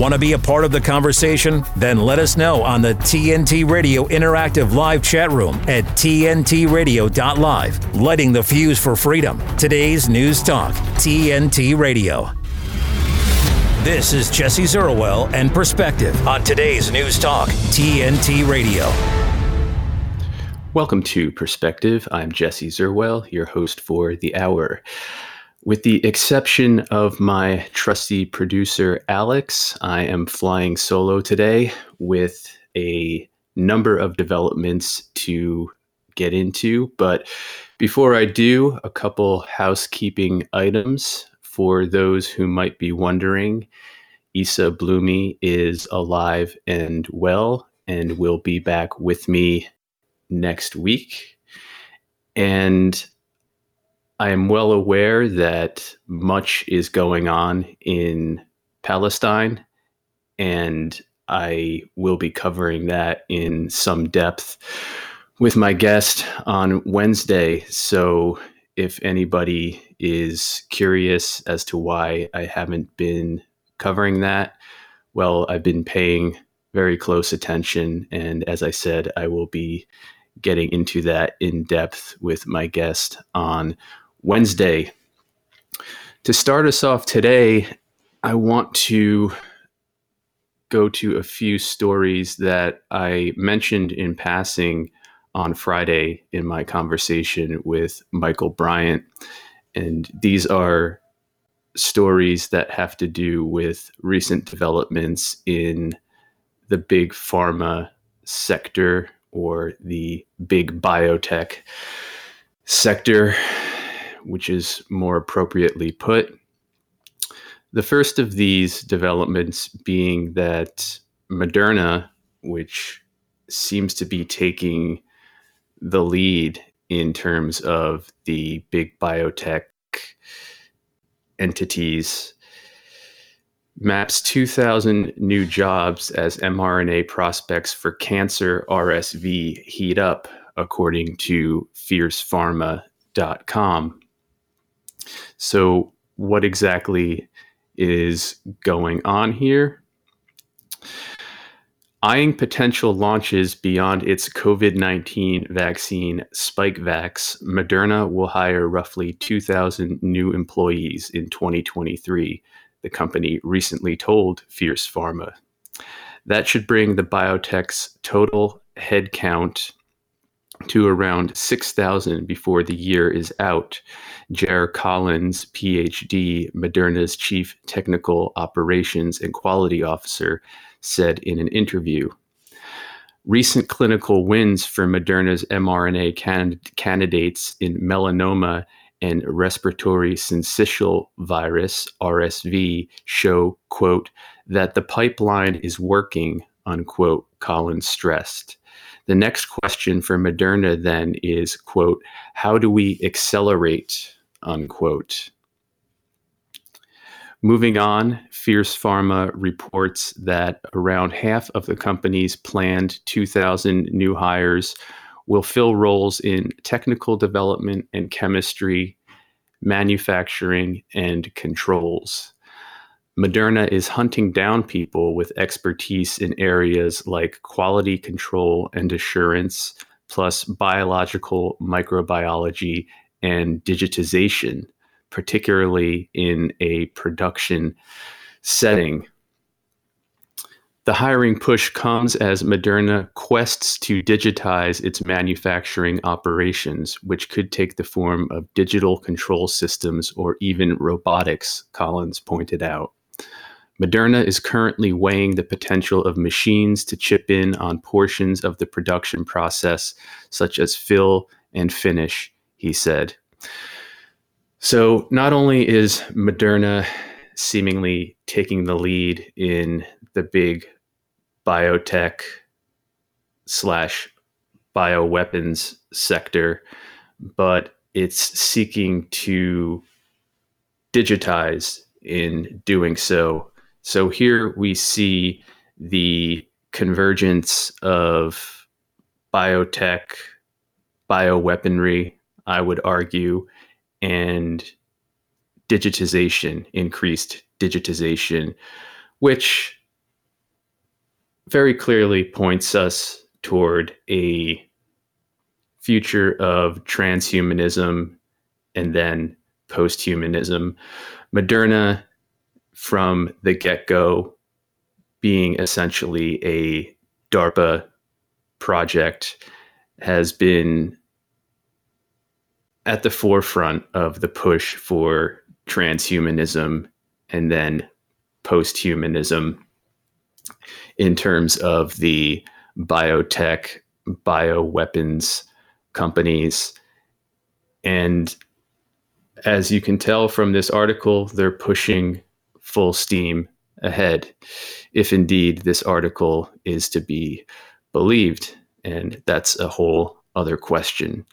Want to be a part of the conversation? Then let us know on the TNT Radio Interactive Live chat room at tntradio.live. Lighting the fuse for freedom. Today's News Talk, TNT Radio. This is Jesse Zerwell and Perspective on today's News Talk, TNT Radio. Welcome to Perspective. I'm Jesse Zerwell, your host for the hour. With the exception of my trusty producer, Alex, I am flying solo today with a number of developments to get into. But before I do, a couple housekeeping items for those who might be wondering. Issa Bloomy is alive and well and will be back with me next week. And I am well aware that much is going on in Palestine, and I will be covering that in some depth with my guest on Wednesday. So if anybody is curious as to why I haven't been covering that, well, I've been paying very close attention. And as I said, I will be getting into that in depth with my guest on Wednesday. To start us off today, I want to go to a few stories that I mentioned in passing on Friday in my conversation with Michael Bryant. And these are stories that have to do with recent developments in the big pharma sector, or the big biotech sector, which is more appropriately put. The first of these developments being that Moderna, which seems to be taking the lead in terms of the big biotech entities, maps 2,000 new jobs as mRNA prospects for cancer RSV heat up, according to fiercepharma.com. So what exactly is going on here? Eyeing potential launches beyond its COVID-19 vaccine Spikevax, Moderna will hire roughly 2,000 new employees in 2023, the company recently told Fierce Pharma. That should bring the biotech's total headcount to around 6,000 before the year is out, Ger Collins, PhD, Moderna's chief technical operations and quality officer, said in an interview. Recent clinical wins for Moderna's mRNA candidates in melanoma and respiratory syncytial virus, RSV, show, quote, that the pipeline is working, unquote, Collins stressed. The next question for Moderna then is, quote, how do we accelerate, unquote? Moving on, Fierce Pharma reports that around half of the company's planned 2,000 new hires will fill roles in technical development and chemistry, manufacturing, and controls. Moderna is hunting down people with expertise in areas like quality control and assurance, plus biological microbiology and digitization, particularly in a production setting. The hiring push comes as Moderna quests to digitize its manufacturing operations, which could take the form of digital control systems or even robotics, Collins pointed out. Moderna is currently weighing the potential of machines to chip in on portions of the production process, such as fill and finish, he said. So not only is Moderna seemingly taking the lead in the big biotech / bioweapons sector, but it's seeking to digitize in doing so. So here we see the convergence of biotech, bioweaponry, I would argue, and digitization, increased digitization, which very clearly points us toward a future of transhumanism and then posthumanism. Moderna, from the get-go, being essentially a DARPA project, has been at the forefront of the push for transhumanism and then posthumanism in terms of the biotech, bioweapons companies. And as you can tell from this article, they're pushing full steam ahead, if indeed this article is to be believed. And that's a whole other question.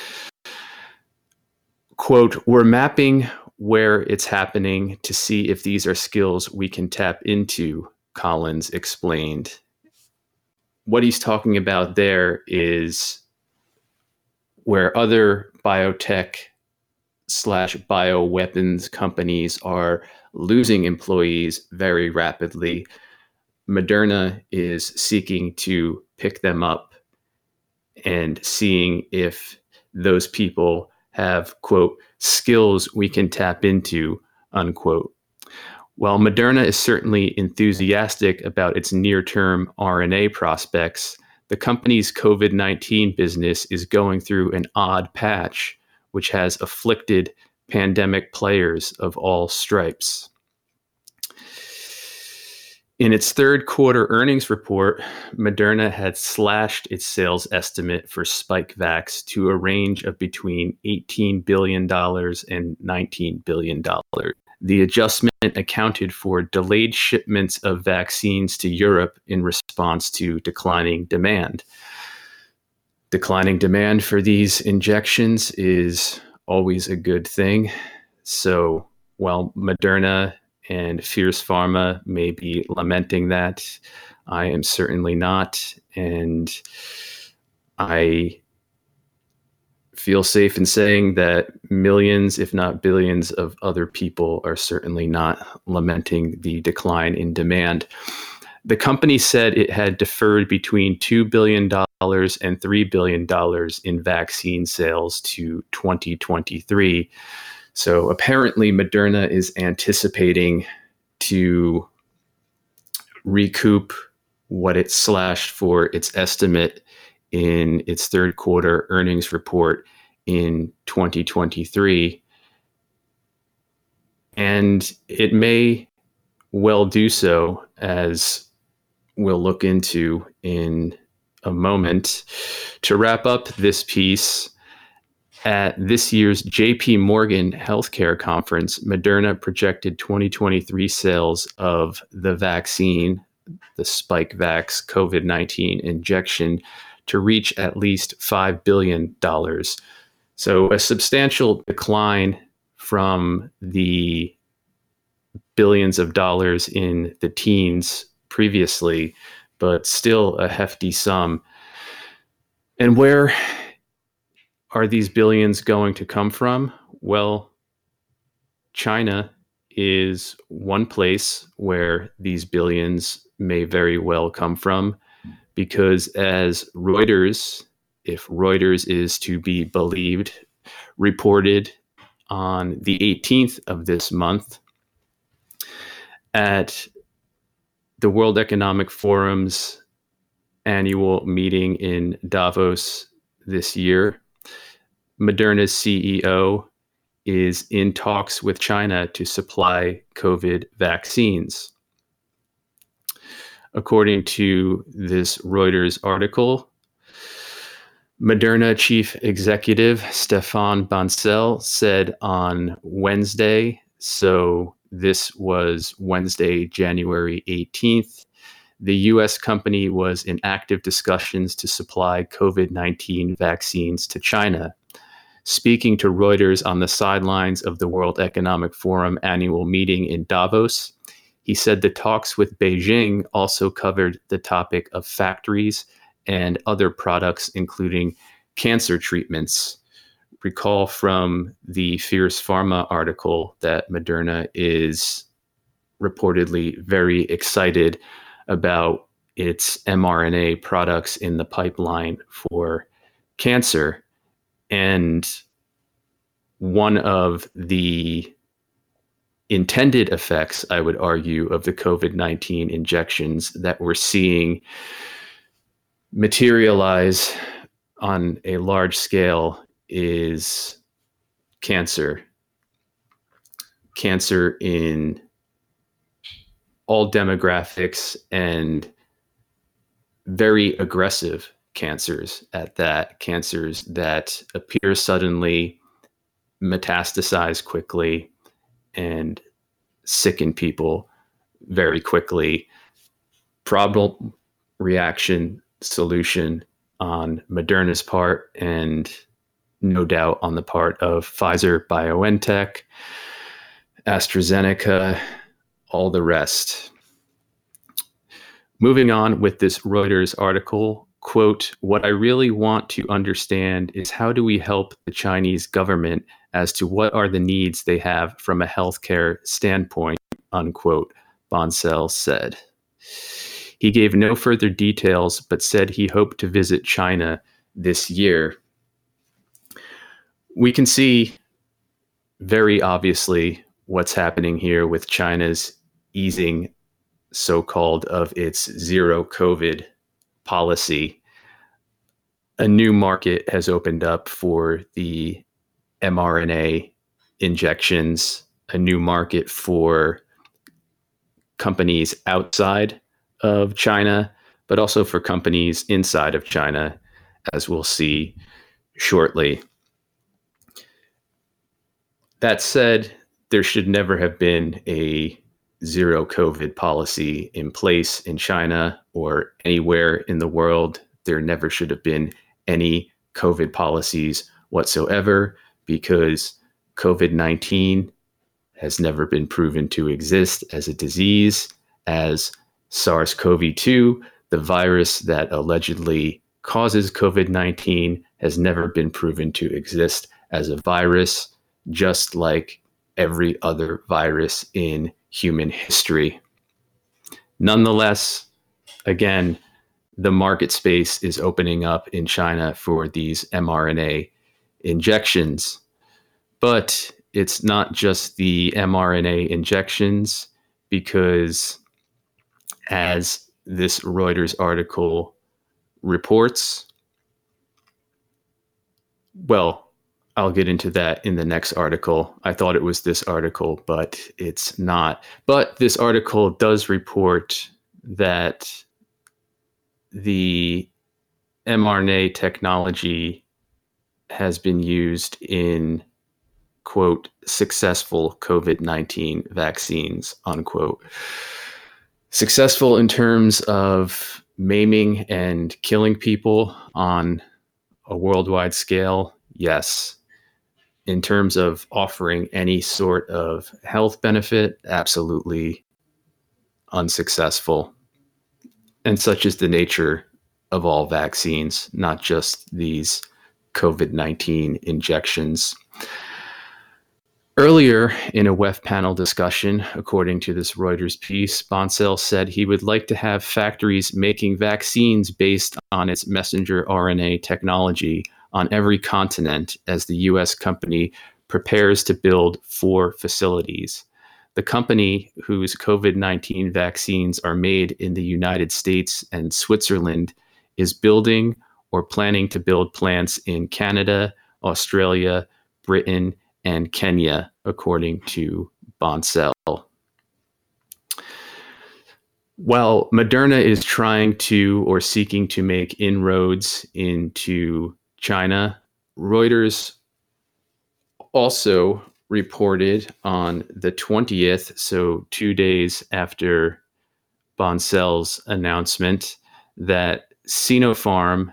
Quote, "We're mapping where it's happening to see if these are skills we can tap into," Collins explained. What he's talking about there is where other biotech / bioweapons companies are losing employees very rapidly. Moderna is seeking to pick them up and seeing if those people have, quote, "skills we can tap into," unquote. While Moderna is certainly enthusiastic about its near-term RNA prospects, the company's COVID-19 business is going through an odd patch, which has afflicted pandemic players of all stripes. In its third quarter earnings report, Moderna had slashed its sales estimate for Spikevax to a range of between $18 billion and $19 billion. The adjustment accounted for delayed shipments of vaccines to Europe in response to declining demand. Declining demand for these injections is always a good thing. So while Moderna and Fierce Pharma may be lamenting that, I am certainly not. And I feel safe in saying that millions, if not billions, of other people are certainly not lamenting the decline in demand. The company said it had deferred between $2 billion and $3 billion in vaccine sales to 2023. So apparently Moderna is anticipating to recoup what it slashed for its estimate in its third quarter earnings report in 2023. And it may well do so, as we'll look into in a moment. To wrap up this piece, at this year's JP Morgan Healthcare Conference, Moderna projected 2023 sales of the vaccine, the Spikevax COVID-19 injection, to reach at least $5 billion. So a substantial decline from the billions of dollars in the teens previously, but still a hefty sum. And where are these billions going to come from? Well, China is one place where these billions may very well come from, because as Reuters, if Reuters is to be believed, reported on the 18th of this month at the World Economic Forum's annual meeting in Davos this year, Moderna's CEO is in talks with China to supply COVID vaccines. According to this Reuters article, Moderna chief executive Stéphane Bancel said on Wednesday, so this was Wednesday, January 18th, the U.S. company was in active discussions to supply COVID-19 vaccines to China. Speaking to Reuters on the sidelines of the World Economic Forum annual meeting in Davos, he said the talks with Beijing also covered the topic of factories and other products, including cancer treatments. Recall from the Fierce Pharma article that Moderna is reportedly very excited about its mRNA products in the pipeline for cancer. And one of the intended effects, I would argue, of the COVID-19 injections that we're seeing materialize on a large scale is cancer. Cancer in all demographics and very aggressive cancers at that, cancers that appear suddenly, metastasize quickly, and sicken people very quickly. Probable reaction solution on Moderna's part, and no doubt on the part of Pfizer, BioNTech, AstraZeneca, all the rest. Moving on with this Reuters article, quote, "What I really want to understand is how do we help the Chinese government as to what are the needs they have from a healthcare standpoint," unquote, Bancel said. He gave no further details, but said he hoped to visit China this year. We can see very obviously what's happening here with China's easing, so-called, of its zero COVID policy. A new market has opened up for the mRNA injections, a new market for companies outside of China, but also for companies inside of China, as we'll see shortly. That said, there should never have been a zero COVID policy in place in China or anywhere in the world. There never should have been any COVID policies whatsoever, because COVID-19 has never been proven to exist as a disease, as SARS-CoV-2, the virus that allegedly causes COVID-19, has never been proven to exist as a virus, just like every other virus in human history. Nonetheless, again, the market space is opening up in China for these mRNA injections. But it's not just the mRNA injections, because as this Reuters article reports, well, I'll get into that in the next article. I thought it was this article, but it's not. But this article does report that the mRNA technology has been used in, quote, successful COVID-19 vaccines, unquote. Successful in terms of maiming and killing people on a worldwide scale, yes. In terms of offering any sort of health benefit, absolutely unsuccessful. And such is the nature of all vaccines, not just these COVID-19 injections. Earlier in a WEF panel discussion, according to this Reuters piece, Bancel said he would like to have factories making vaccines based on its messenger RNA technology on every continent as the U.S. company prepares to build 4 facilities. The company, whose COVID-19 vaccines are made in the United States and Switzerland, is building or planning to build plants in Canada, Australia, Britain, and Kenya, according to Bancel. While Moderna is trying to or seeking to make inroads into China, Reuters also reported on the 20th, so 2 days after Bancel's announcement, that Sinopharm,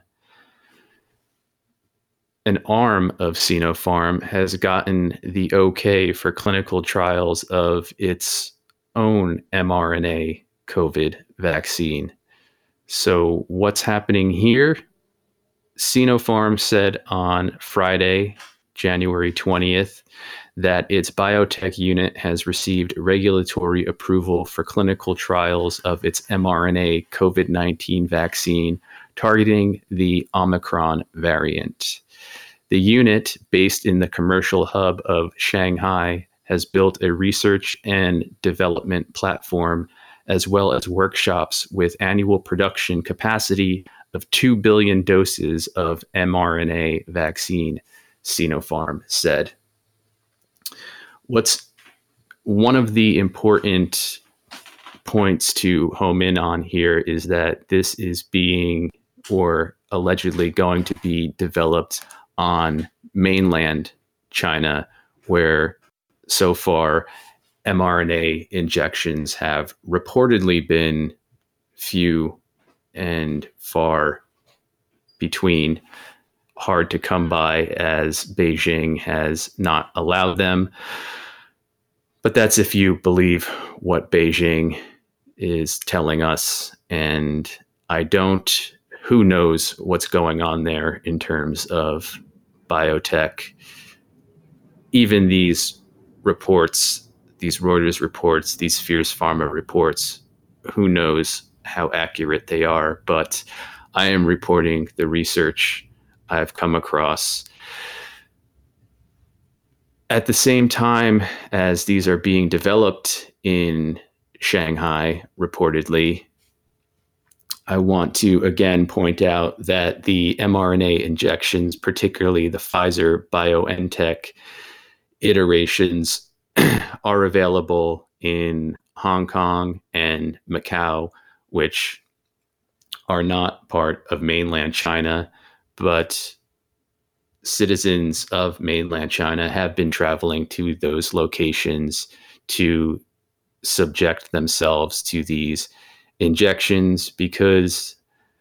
an arm of Sinopharm, has gotten the okay for clinical trials of its own mRNA COVID vaccine. So what's happening here? Sinopharm said on Friday, January 20th, that its biotech unit has received regulatory approval for clinical trials of its mRNA COVID-19 vaccine targeting the Omicron variant. The unit, based in the commercial hub of Shanghai, has built a research and development platform as well as workshops with annual production capacity of 2 billion doses of mRNA vaccine, Sinopharm said. What's one of the important points to home in on here is that this is being or allegedly going to be developed on mainland China, where so far mRNA injections have reportedly been few and far between, hard to come by, as Beijing has not allowed them. But that's if you believe what Beijing is telling us. And I don't. Who knows what's going on there in terms of biotech. Even these reports, these Reuters reports, these Fierce Pharma reports, who knows how accurate they are. But I am reporting the research I've come across. At the same time as these are being developed in Shanghai, reportedly, I want to again point out that the mRNA injections, particularly the Pfizer-BioNTech iterations, are available in Hong Kong and Macau, which are not part of mainland China, but citizens of mainland China have been traveling to those locations to subject themselves to these injections, because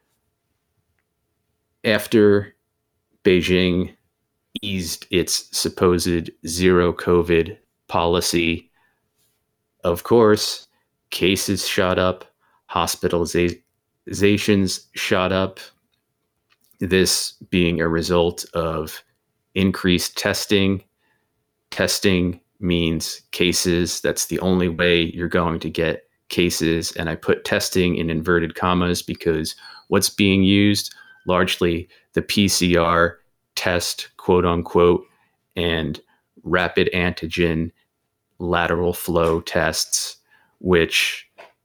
after Beijing eased its supposed zero COVID policy, of course, cases shot up, hospitalizations shot up. This being a result of increased testing. Testing means cases. That's the only way you're going to get cases. And I put testing in inverted commas because what's being used, largely the PCR test, quote unquote, and rapid antigen lateral flow tests, which,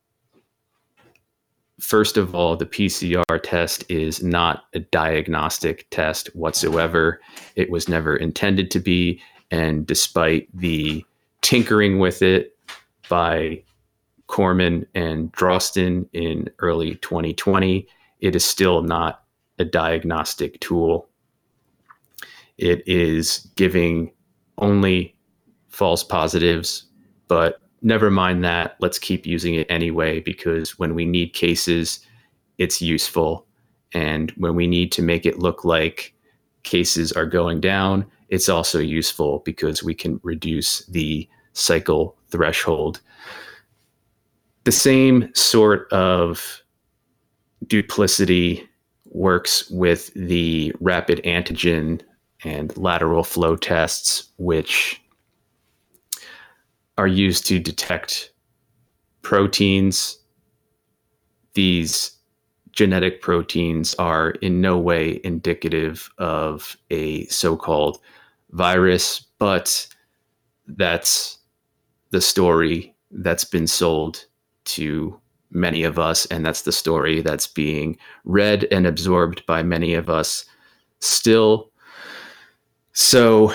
first of all, the PCR test is not a diagnostic test whatsoever. It was never intended to be. And despite the tinkering with it by Corman and Drosten in early 2020, it is still not a diagnostic tool. It is giving only false positives, but never mind that. Let's keep using it anyway, because when we need cases, it's useful. And when we need to make it look like cases are going down, it's also useful because we can reduce the cycle threshold. The same sort of duplicity works with the rapid antigen and lateral flow tests, which are used to detect proteins. These genetic proteins are in no way indicative of a so-called virus, but that's the story that's been sold to many of us, and that's the story that's being read and absorbed by many of us still. So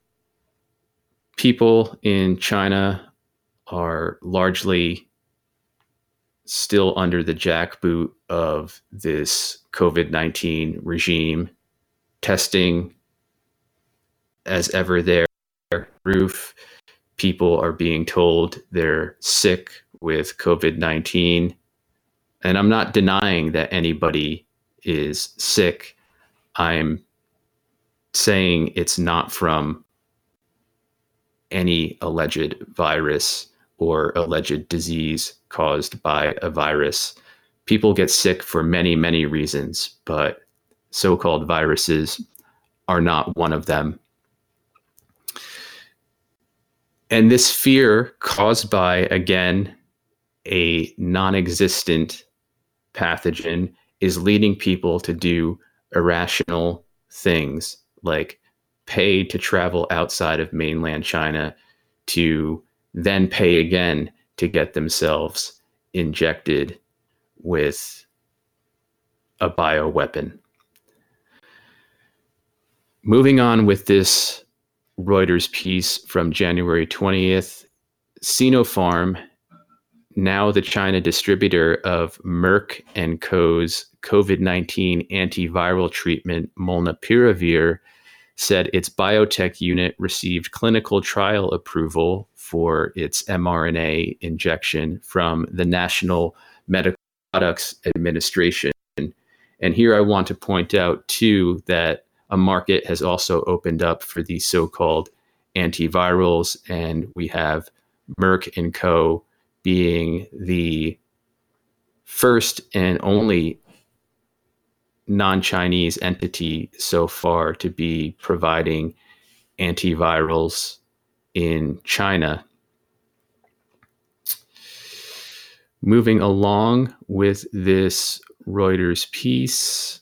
people in China are largely still under the jackboot of this COVID-19 regime. Testing as ever there, roof. People are being told they're sick with COVID-19. And I'm not denying that anybody is sick. I'm saying it's not from any alleged virus or alleged disease caused by a virus. People get sick for many, many reasons, but so-called viruses are not one of them. And this fear caused by, again, a non-existent pathogen is leading people to do irrational things like pay to travel outside of mainland China to then pay again to get themselves injected with a bioweapon. Moving on with this Reuters piece from January 20th, Sinopharm, now the China distributor of Merck & Co.'s COVID-19 antiviral treatment Molnupiravir, said its biotech unit received clinical trial approval for its mRNA injection from the National Medical Products Administration. And here I want to point out, too, that a market has also opened up for these so-called antivirals, and we have Merck & Co. being the first and only non-Chinese entity so far to be providing antivirals in China. Moving along with this Reuters piece,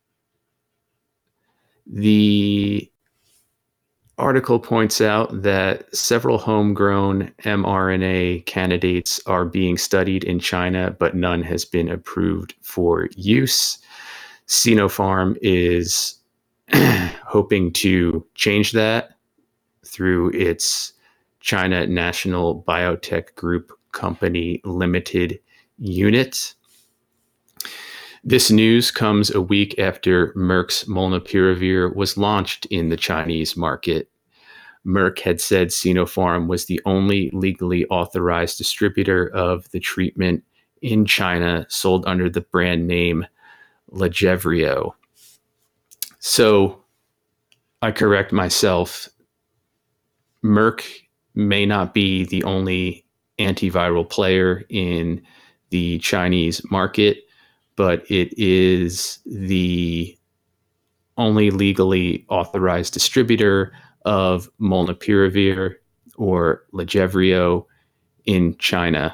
the article points out that several homegrown mRNA candidates are being studied in China, but none has been approved for use. Sinopharm is hoping to change that through its China National Biotech Group Company Limited unit. This news comes a week after Merck's Molnupiravir was launched in the Chinese market. Merck had said Sinopharm was the only legally authorized distributor of the treatment in China, sold under the brand name Lagevrio. So I correct myself. Merck may not be the only antiviral player in the Chinese market, but it is the only legally authorized distributor of Molnupiravir or Lagevrio in China.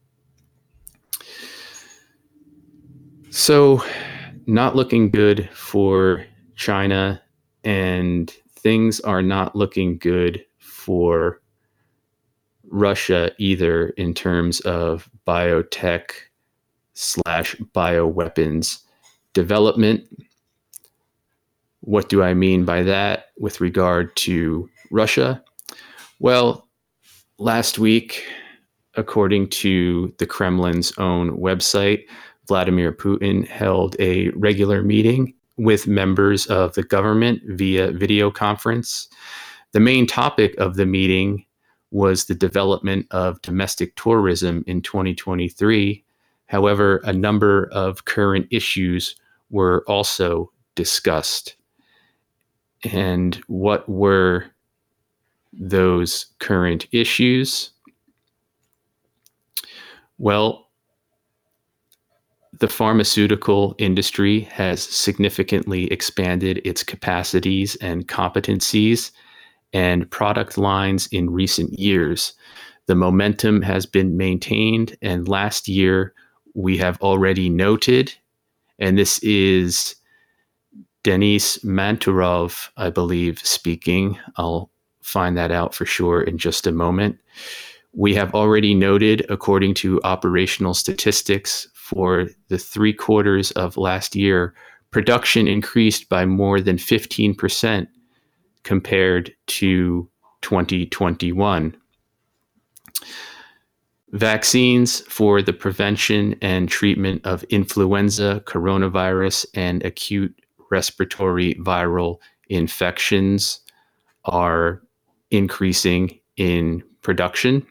So, not looking good for China, and things are not looking good for Russia either in terms of biotech / bioweapons development. What do I mean by that with regard to Russia? Well, last week, according to the Kremlin's own website, Vladimir Putin held a regular meeting with members of the government via video conference. The main topic of the meeting was the development of domestic tourism in 2023. However, a number of current issues were also discussed. And what were those current issues? Well, the pharmaceutical industry has significantly expanded its capacities and competencies and product lines in recent years. The momentum has been maintained, and last year we have already noted, and this is Denis Manturov, I believe, speaking. I'll find that out for sure in just a moment. We have already noted, according to operational statistics for the 3 quarters of last year, production increased by more than 15% compared to 2021. Vaccines for the prevention and treatment of influenza, coronavirus, and acute respiratory viral infections are increasing in production.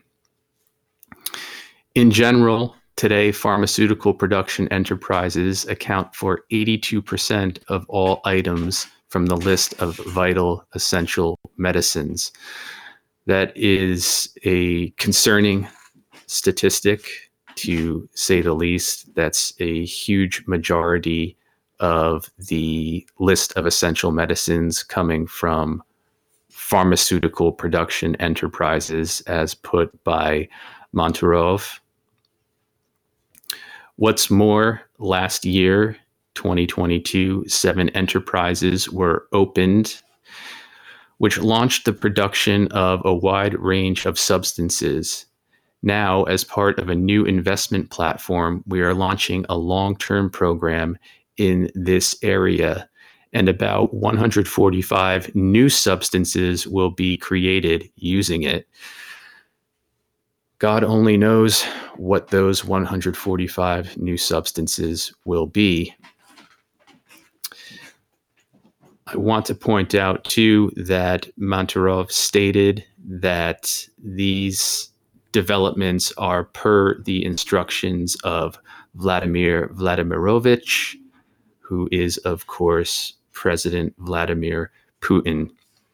In general, today, pharmaceutical production enterprises account for 82% of all items from the list of vital essential medicines. That is a concerning statistic, to say the least. That's a huge majority of the list of essential medicines coming from pharmaceutical production enterprises, as put by Monturov. What's more, last year, 2022, 7 enterprises were opened, which launched the production of a wide range of substances. Now, as part of a new investment platform, we are launching a long-term program in this area, and about 145 new substances will be created using it. God only knows what those 145 new substances will be. I want to point out, too, that Monturov stated that these developments are per the instructions of Vladimir Vladimirovich, who is, of course, President Vladimir Putin.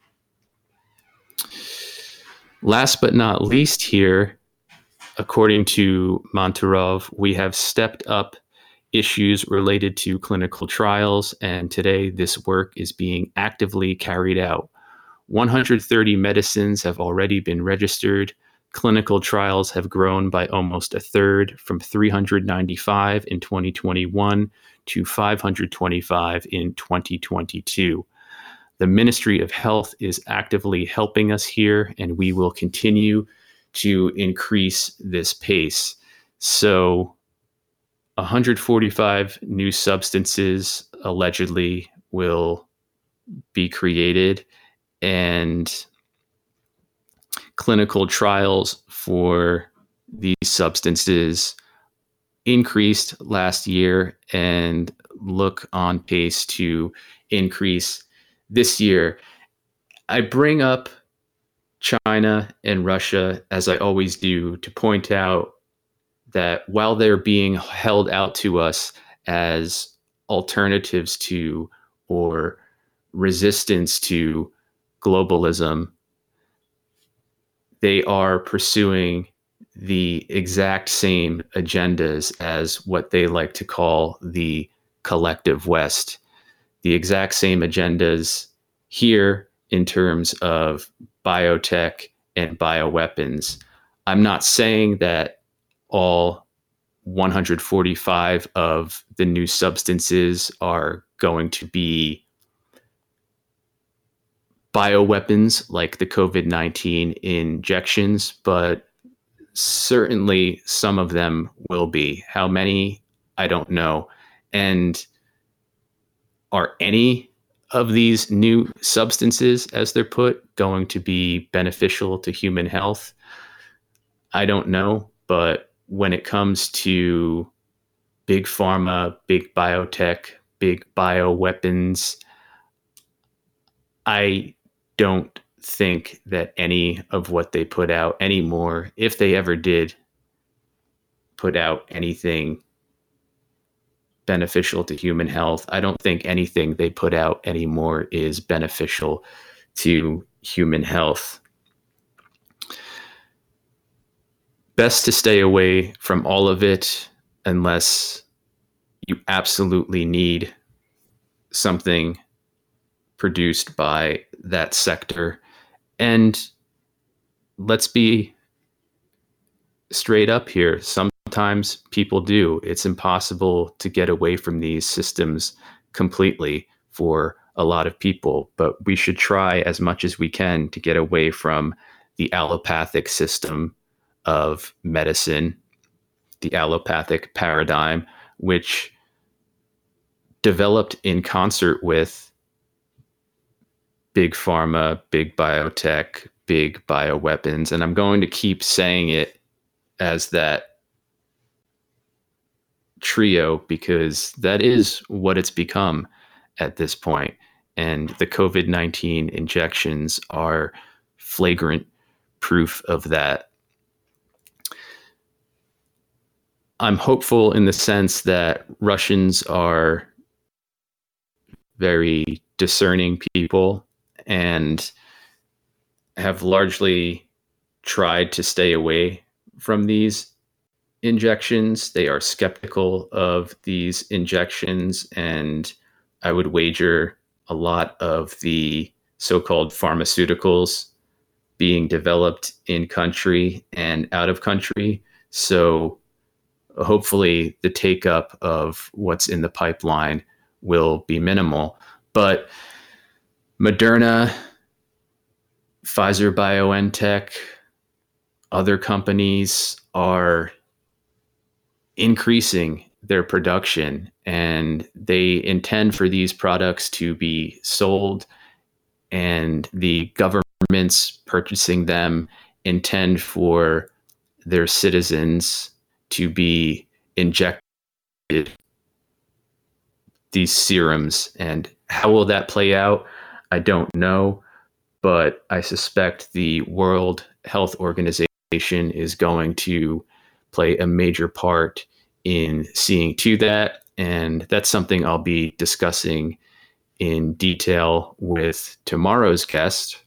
Last but not least here, according to Monturov, we have stepped up issues related to clinical trials, and today this work is being actively carried out. 130 medicines have already been registered. Clinical trials have grown by almost a third, from 395 in 2021 to 525 in 2022. The Ministry of Health is actively helping us here, and we will continue to increase this pace. So 145 new substances allegedly will be created, and clinical trials for these substances increased last year and look on pace to increase this year. I bring up China and Russia, as I always do, to point out that while they're being held out to us as alternatives to or resistance to globalism, they are pursuing the exact same agendas as what they like to call the collective West. The exact same agendas here in terms of biotech and bioweapons. I'm not saying that all 145 of the new substances are going to be bioweapons like the COVID-19 injections, but certainly some of them will be. How many? I don't know. And are any of these new substances, as they're put, going to be beneficial to human health? I don't know. But when it comes to big pharma, big biotech, big bioweapons, I don't think that any of what they put out anymore, if they ever did put out anything beneficial to human health, I don't think anything they put out anymore is beneficial to human health. Best to stay away from all of it unless you absolutely need something produced by that sector. And let's be straight up here. Sometimes people do. It's impossible to get away from these systems completely for a lot of people, but we should try as much as we can to get away from the allopathic system of medicine, the allopathic paradigm, which developed in concert with big pharma, big biotech, big bioweapons. And I'm going to keep saying it as that trio because that is what it's become at this point. And the COVID-19 injections are flagrant proof of that. I'm hopeful in the sense that Russians are very discerning people and have largely tried to stay away from these injections. They are skeptical of these injections, and I would wager a lot of the so-called pharmaceuticals being developed in country and out of country. So hopefully the take up of what's in the pipeline will be minimal. But Moderna, Pfizer BioNTech, other companies are increasing their production, and they intend for these products to be sold, and the governments purchasing them intend for their citizens to be injected these serums. And how will that play out? I don't know, but I suspect the World Health Organization is going to play a major part in seeing to that. And that's something I'll be discussing in detail with tomorrow's guest.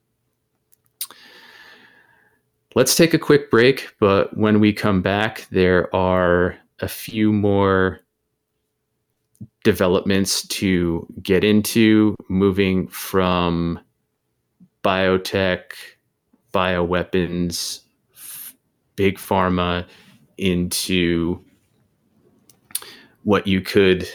Let's take a quick break, but when we come back, there are a few more developments to get into, moving from biotech, bioweapons, big pharma into what you could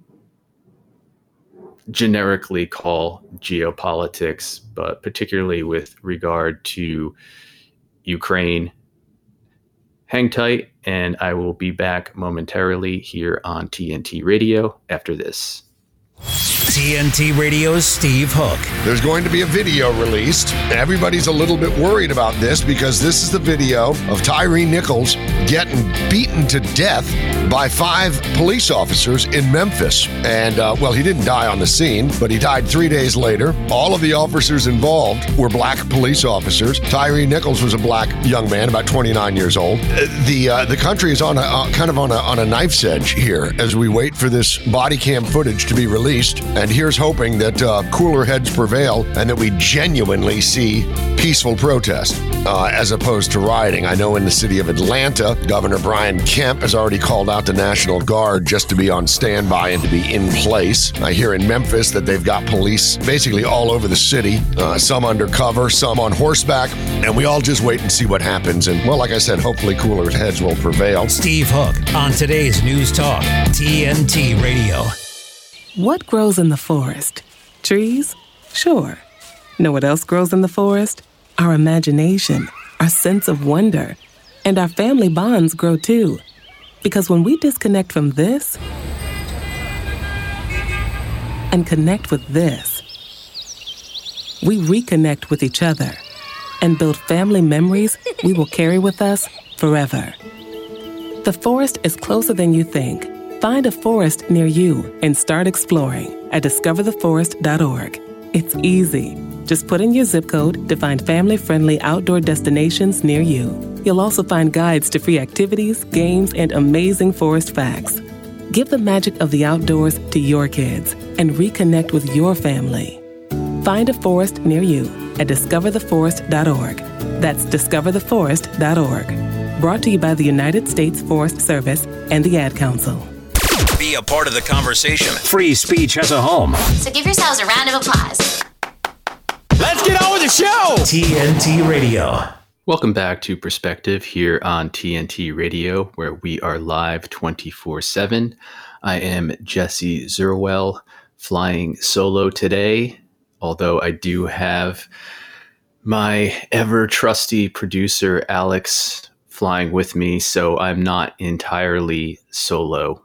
generically call geopolitics, but particularly with regard to Ukraine. Hang tight, and I will be back momentarily here on TNT Radio after this. TNT Radio's Steve Hook. There's going to be a video released. Everybody's a little bit worried about this because this is the video of Tyre Nichols getting beaten to death by 5 police officers in Memphis. And, he didn't die on the scene, but he died 3 days later. All of the officers involved were black police officers. Tyre Nichols was a black young man, about 29 years old. The country is on a knife's edge here as we wait for this body cam footage to be released. And here's hoping that cooler heads prevail and that we genuinely see peaceful protest as opposed to rioting. I know in the city of Atlanta, Governor Brian Kemp has already called out the National Guard just to be on standby and to be in place. I hear in Memphis that they've got police basically all over the city, some undercover, some on horseback, and we all just wait and see what happens. And, well, like I said, hopefully cooler heads will prevail. Steve Hook on today's News Talk, TNT Radio. What grows in the forest? Trees? Sure. Know what else grows in the forest? Our imagination, our sense of wonder, and our family bonds grow too. Because when we disconnect from this and connect with this, we reconnect with each other and build family memories we will carry with us forever. The forest is closer than you think. Find a forest near you and start exploring at discovertheforest.org. It's easy. Just put in your zip code to find family-friendly outdoor destinations near you. You'll also find guides to free activities, games, and amazing forest facts. Give the magic of the outdoors to your kids and reconnect with your family. Find a forest near you at discovertheforest.org. That's discovertheforest.org. Brought to you by the United States Forest Service and the Ad Council. Be a part of the conversation. Free speech has a home. So give yourselves a round of applause. Let's get on with the show! TNT Radio. Welcome back to Perspective here on TNT Radio, where we are live 24/7. I am Jesse Zerwell, flying solo today, although I do have my ever-trusty producer, Alex, flying with me, so I'm not entirely solo.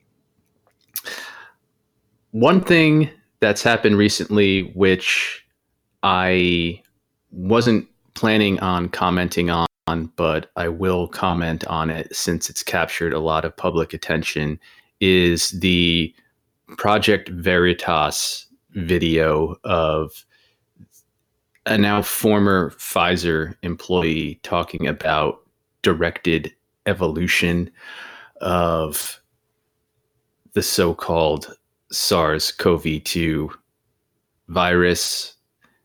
One thing that's happened recently, which I wasn't planning on commenting on, but I will comment on it since it's captured a lot of public attention, is the Project Veritas video of a now former Pfizer employee talking about directed evolution of the so-called SARS-CoV-2 virus,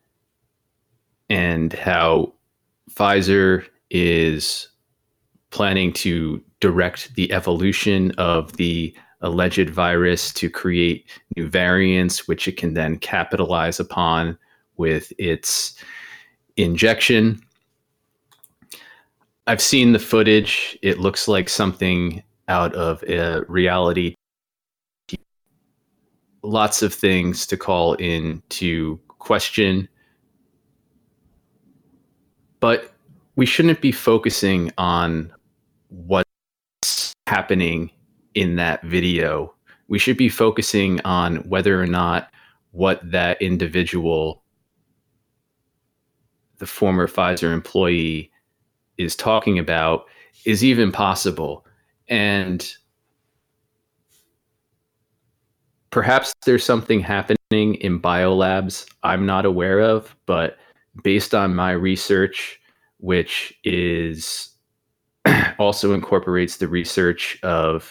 and how Pfizer is planning to direct the evolution of the alleged virus to create new variants, which it can then capitalize upon with its injection. I've seen the footage. It looks like something out of a reality. Lots of things to call into question. But we shouldn't be focusing on what's happening in that video. We should be focusing on whether or not what that individual, the former Pfizer employee, is talking about is even possible. And perhaps there's something happening in biolabs I'm not aware of, but based on my research, which is also incorporates the research of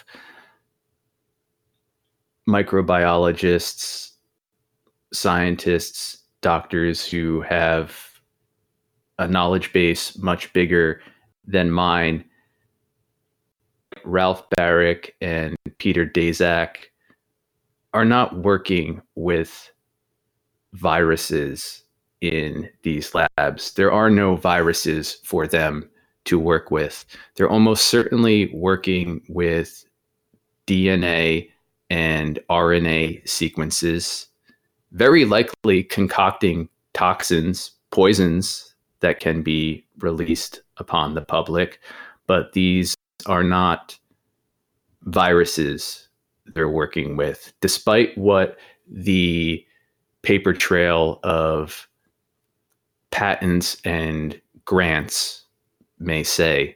microbiologists, scientists, doctors who have a knowledge base much bigger than mine, Ralph Barrick and Peter Daszak, are not working with viruses in these labs. There are no viruses for them to work with. They're almost certainly working with DNA and RNA sequences, very likely concocting toxins, poisons that can be released upon the public, but these are not viruses they're working with, despite what the paper trail of patents and grants may say.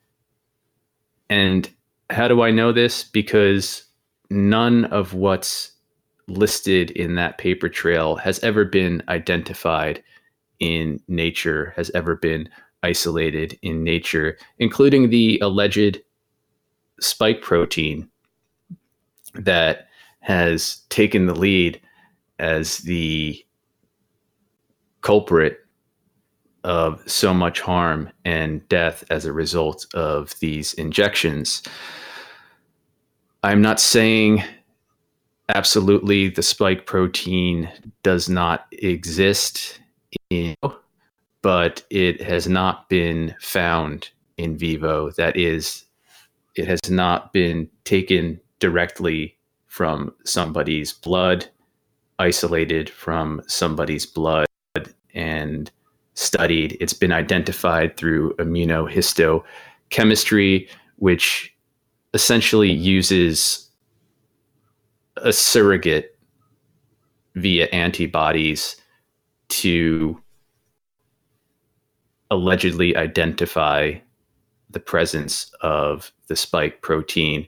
And how do I know this? Because none of what's listed in that paper trail has ever been identified in nature, has ever been isolated in nature, including the alleged spike protein that has taken the lead as the culprit of so much harm and death as a result of these injections. I'm not saying absolutely the spike protein does not exist, but it has not been found in vivo. That is, it has not been taken directly from somebody's blood, isolated from somebody's blood, and studied. It's been identified through immunohistochemistry, which essentially uses a surrogate via antibodies to allegedly identify the presence of the spike protein.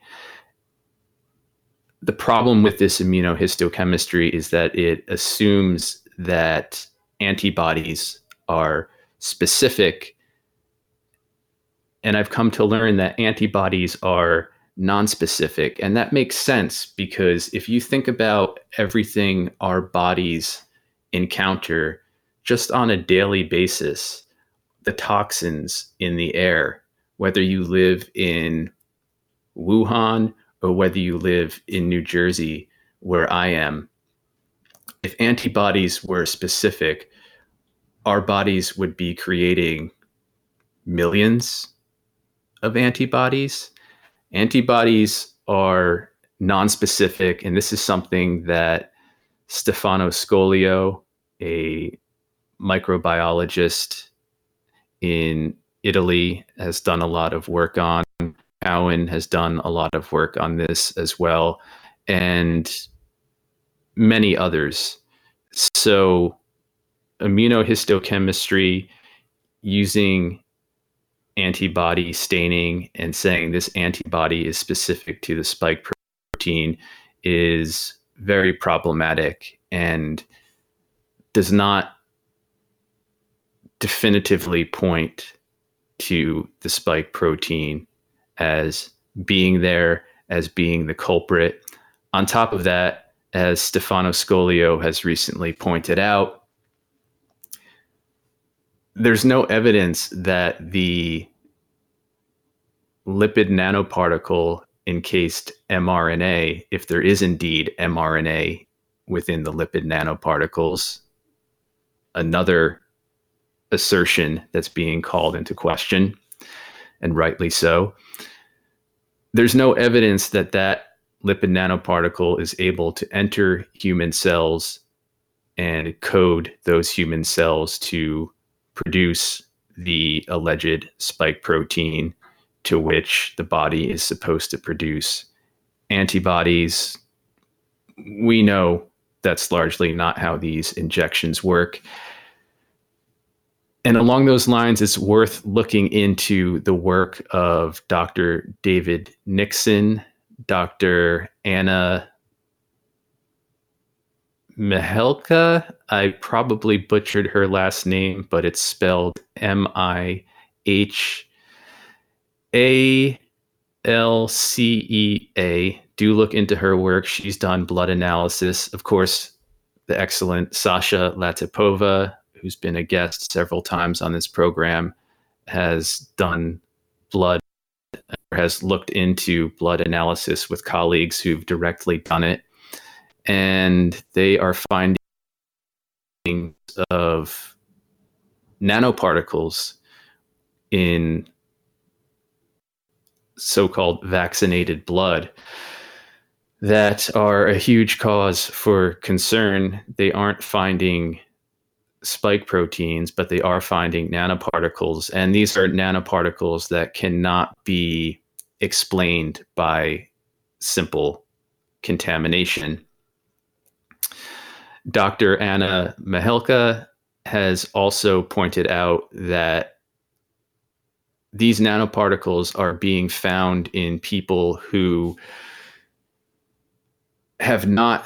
The problem with this immunohistochemistry is that it assumes that antibodies are specific. And I've come to learn that antibodies are nonspecific. And that makes sense because if you think about everything our bodies encounter just on a daily basis, the toxins in the air, whether you live in Wuhan or whether you live in New Jersey, where I am, if antibodies were specific, our bodies would be creating millions of antibodies. Antibodies are nonspecific, and this is something that Stefano Scolio, a microbiologist in Italy, has done a lot of work on. Cowan has done a lot of work on this as well, and many others. So immunohistochemistry using antibody staining and saying this antibody is specific to the spike protein is very problematic and does not definitively point to the spike protein as being there, as being the culprit. On top of that, as Stefano Scolio has recently pointed out, there's no evidence that the lipid nanoparticle encased mRNA, if there is indeed mRNA within the lipid nanoparticles, another assertion that's being called into question, and rightly so. There's no evidence that that lipid nanoparticle is able to enter human cells and code those human cells to produce the alleged spike protein to which the body is supposed to produce antibodies. We know that's largely not how these injections work. And along those lines, it's worth looking into the work of Dr. David Nixon, Dr. Anna Mihelka. I probably butchered her last name, but it's spelled Mihalcea. Do look into her work. She's done blood analysis. Of course, the excellent Sasha Latipova, who's been a guest several times on this program, has done blood, has looked into blood analysis with colleagues who've directly done it. And they are finding of nanoparticles in so-called vaccinated blood that are a huge cause for concern. They aren't finding spike proteins, but they are finding nanoparticles. And these are nanoparticles that cannot be explained by simple contamination. Dr. Anna Mihelka has also pointed out that these nanoparticles are being found in people who have not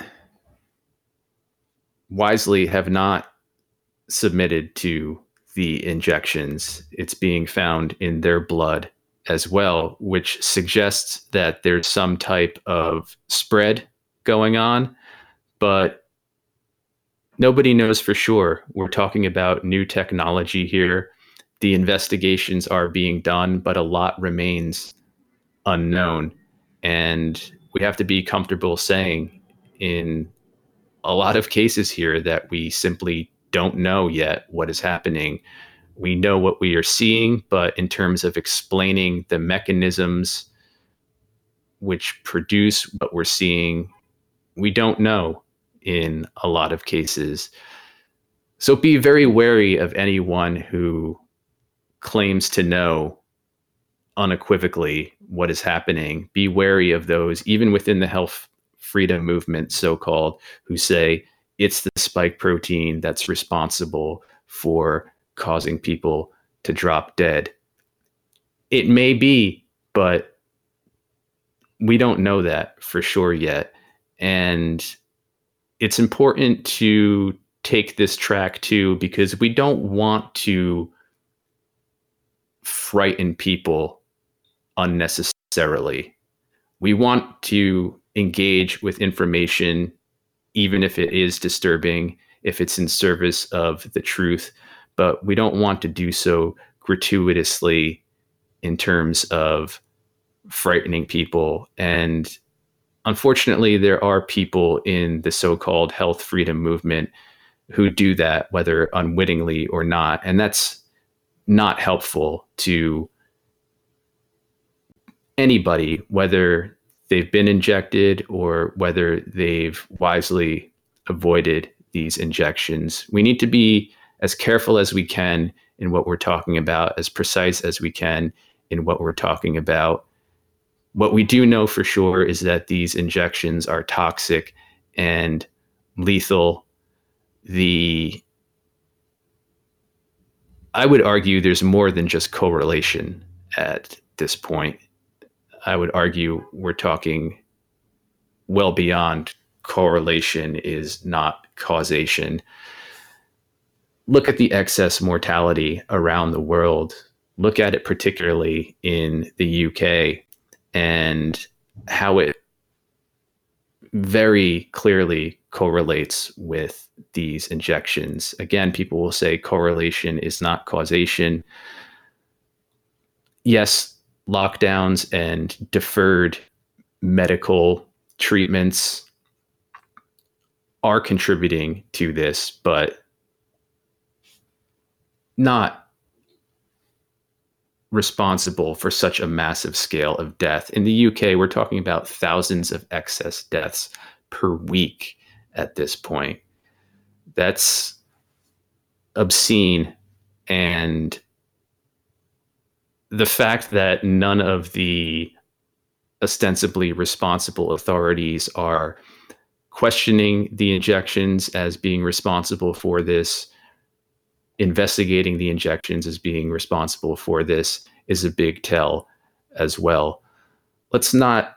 submitted to the injections. It's being found in their blood as well, which suggests that there's some type of spread going on, but nobody knows for sure. We're talking about new technology here. The investigations are being done, but a lot remains unknown. And we have to be comfortable saying in a lot of cases here that we simply don't know yet what is happening. We know what we are seeing, but in terms of explaining the mechanisms which produce what we're seeing, we don't know in a lot of cases. So be very wary of anyone who claims to know unequivocally what is happening. Be wary of those, even within the health freedom movement, so-called, who say it's the spike protein that's responsible for causing people to drop dead. It may be, but we don't know that for sure yet. And it's important to take this track too, because we don't want to frighten people unnecessarily. We want to engage with information, even if it is disturbing, if it's in service of the truth, but we don't want to do so gratuitously in terms of frightening people. And unfortunately, there are people in the so-called health freedom movement who do that, whether unwittingly or not. And that's not helpful to anybody, whether they've been injected or whether they've wisely avoided these injections. We need to be as careful as we can in what we're talking about, as precise as we can in what we're talking about. What we do know for sure is that these injections are toxic and lethal. I would argue there's more than just correlation at this point. I would argue we're talking well beyond correlation is not causation. Look at the excess mortality around the world. Look at it particularly in the UK and how it very clearly correlates with these injections. Again, people will say correlation is not causation. Yes, lockdowns and deferred medical treatments are contributing to this, but not responsible for such a massive scale of death. In the UK, we're talking about thousands of excess deaths per week at this point. That's obscene. And the fact that none of the ostensibly responsible authorities are questioning the injections as being responsible for this, investigating the injections as being responsible for this, is a big tell as well. Let's not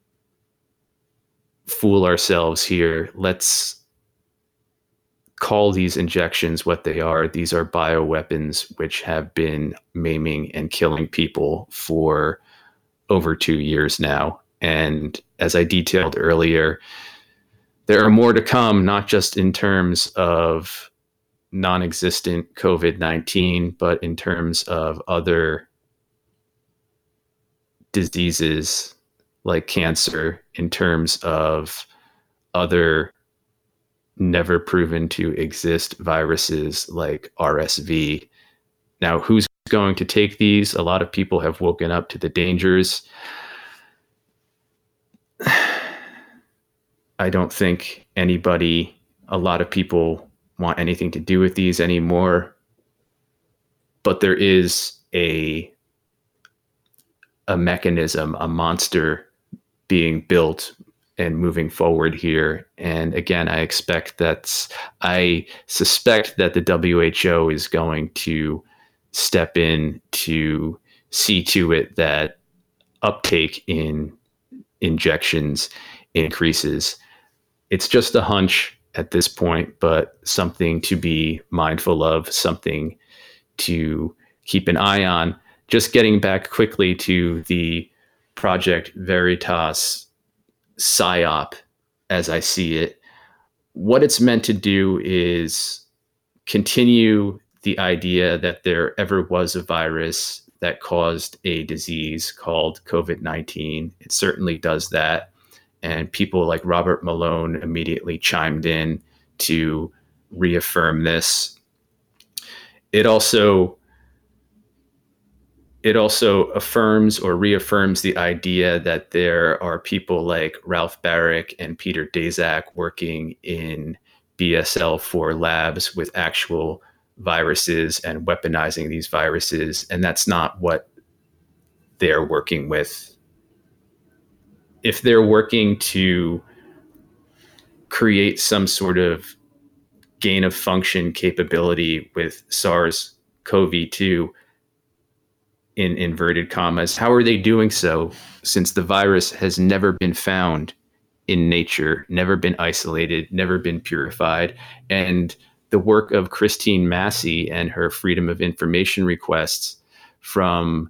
fool ourselves here. Let's call these injections what they are. These are bioweapons which have been maiming and killing people for over 2 years now. And as I detailed earlier, there are more to come, not just in terms of non-existent COVID-19, but in terms of other diseases like cancer, in terms of other never proven to exist viruses like RSV. Now, who's going to take these? A lot of people have woken up to the dangers. I don't think a lot of people want anything to do with these anymore. But there is a mechanism, a monster being built and moving forward here. And again, I suspect that the WHO is going to step in to see to it that uptake in injections increases. It's just a hunch at this point, but something to be mindful of, something to keep an eye on. Just getting back quickly to the Project Veritas PSYOP, as I see it, what it's meant to do is continue the idea that there ever was a virus that caused a disease called COVID-19. It certainly does that. And people like Robert Malone immediately chimed in to reaffirm this. It also affirms or reaffirms the idea that there are people like Ralph Baric and Peter Daszak working in BSL-4 labs with actual viruses and weaponizing these viruses. And that's not what they're working with. If they're working to create some sort of gain of function capability with SARS-CoV-2, in inverted commas, how are they doing so since the virus has never been found in nature, never been isolated, never been purified? And the work of Christine Massey and her Freedom of Information requests from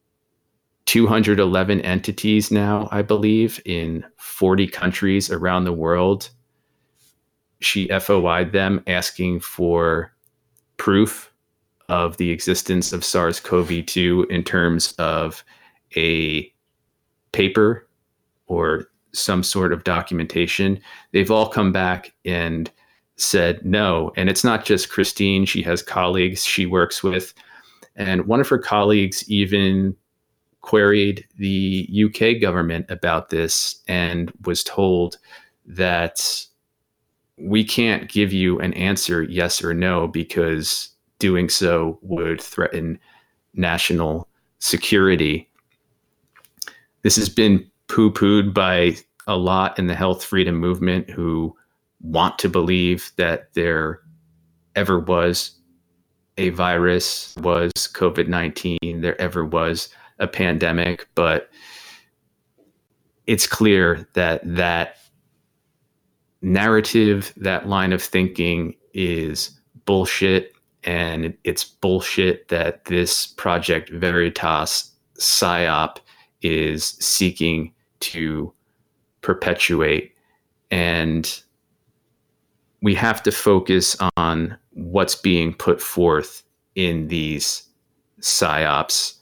211 entities now, I believe, in 40 countries around the world. She FOI'd them asking for proof of the existence of SARS-CoV-2 in terms of a paper or some sort of documentation. They've all come back and said no. And it's not just Christine. She has colleagues she works with. And one of her colleagues even queried the UK government about this and was told that we can't give you an answer yes or no because doing so would threaten national security. This has been poo-pooed by a lot in the health freedom movement who want to believe that there ever was a virus, was COVID-19, there ever was a pandemic, but it's clear that that narrative, that line of thinking is bullshit. And it's bullshit that this Project Veritas PSYOP is seeking to perpetuate. And we have to focus on what's being put forth in these PSYOPs.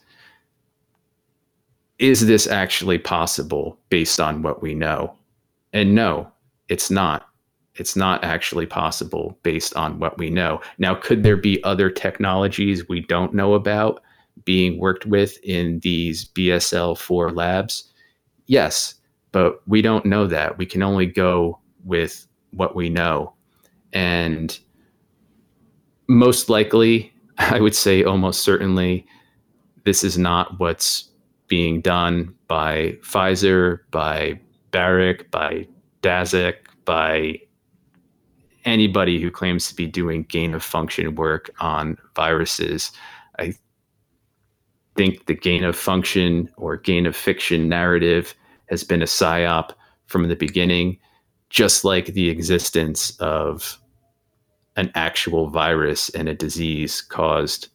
Is this actually possible based on what we know? And no, it's not. It's not actually possible based on what we know. Now, could there be other technologies we don't know about being worked with in these BSL-4 labs? Yes, but we don't know that. We can only go with what we know. And most likely, I would say almost certainly, this is not what's being done by Pfizer, by Barrick, by Dazic, by anybody who claims to be doing gain of function work on viruses. I think the gain of function or gain of fiction narrative has been a psyop from the beginning, just like the existence of an actual virus and a disease called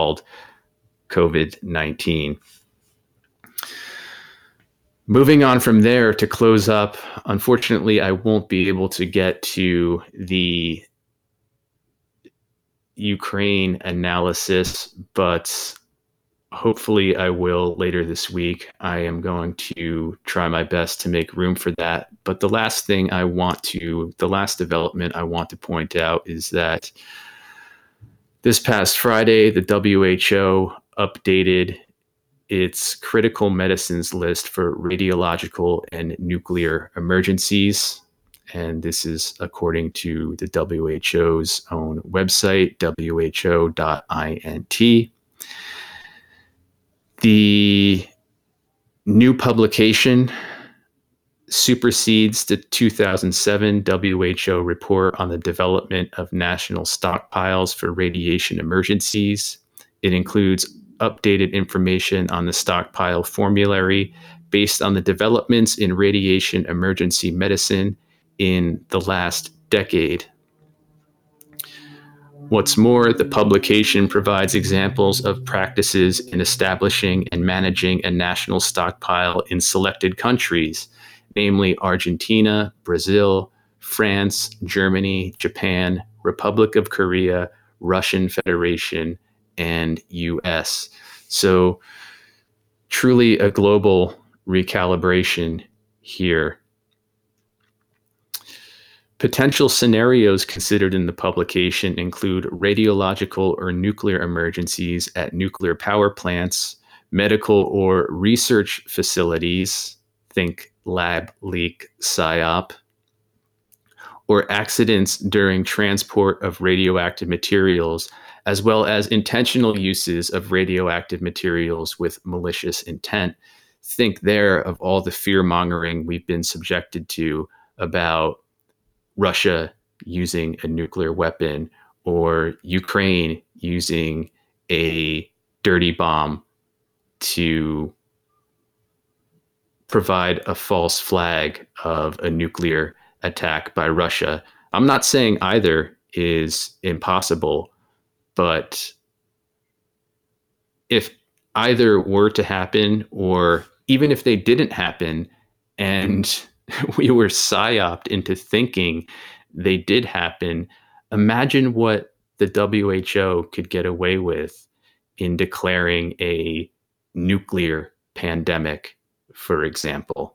COVID-19. Moving on from there to close up, unfortunately, I won't be able to get to the Ukraine analysis, but hopefully I will later this week. I am going to try my best to make room for that. But the last development I want to point out is that this past Friday, the WHO updated its critical medicines list for radiological and nuclear emergencies. And this is according to the WHO's own website, who.int. The new publication supersedes the 2007 WHO report on the development of national stockpiles for radiation emergencies. It includes updated information on the stockpile formulary based on the developments in radiation emergency medicine in the last decade. What's more, the publication provides examples of practices in establishing and managing a national stockpile in selected countries, namely Argentina, Brazil, France, Germany, Japan, Republic of Korea, Russian Federation, and US. So truly a global recalibration here. Potential scenarios considered in the publication include radiological or nuclear emergencies at nuclear power plants, medical or research facilities, think lab leak PSYOP, or accidents during transport of radioactive materials, as well as intentional uses of radioactive materials with malicious intent. Think there of all the fear-mongering we've been subjected to about Russia using a nuclear weapon or Ukraine using a dirty bomb to provide a false flag of a nuclear attack by Russia. I'm not saying either is impossible, but if either were to happen, or even if they didn't happen and we were psyoped into thinking they did happen, imagine what the WHO could get away with in declaring a nuclear pandemic, for example.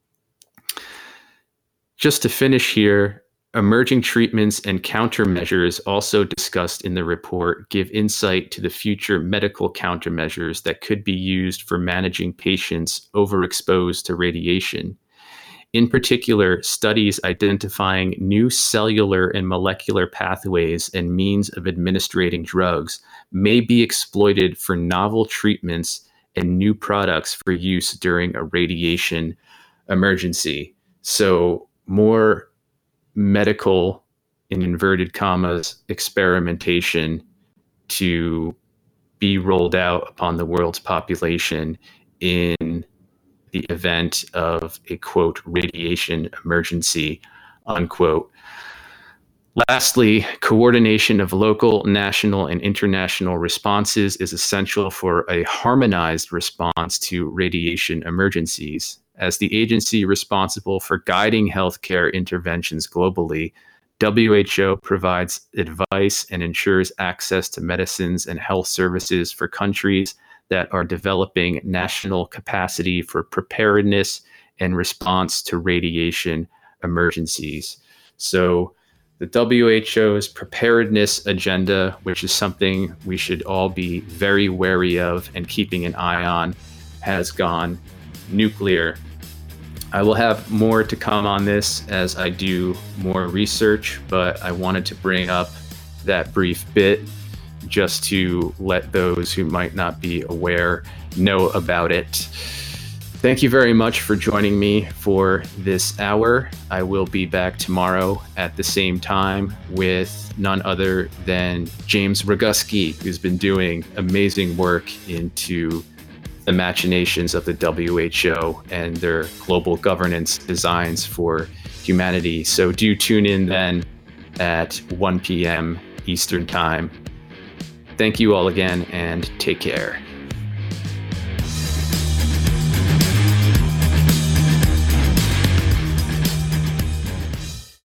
Just to finish here, emerging treatments and countermeasures also discussed in the report give insight to the future medical countermeasures that could be used for managing patients overexposed to radiation. In particular, studies identifying new cellular and molecular pathways and means of administering drugs may be exploited for novel treatments and new products for use during a radiation emergency. So more medical, in inverted commas, experimentation to be rolled out upon the world's population in the event of a, quote, radiation emergency, unquote. Lastly, coordination of local, national, and international responses is essential for a harmonized response to radiation emergencies. As the agency responsible for guiding healthcare interventions globally, WHO provides advice and ensures access to medicines and health services for countries that are developing national capacity for preparedness and response to radiation emergencies. So the WHO's preparedness agenda, which is something we should all be very wary of and keeping an eye on, has gone nuclear. I will have more to come on this as I do more research, but I wanted to bring up that brief bit just to let those who might not be aware know about it. Thank you very much for joining me for this hour. I will be back tomorrow at the same time with none other than James Roguski, who's been doing amazing work into the machinations of the WHO and their global governance designs for humanity. So do tune in then at 1 p.m. Eastern Time. Thank you all again, and take care.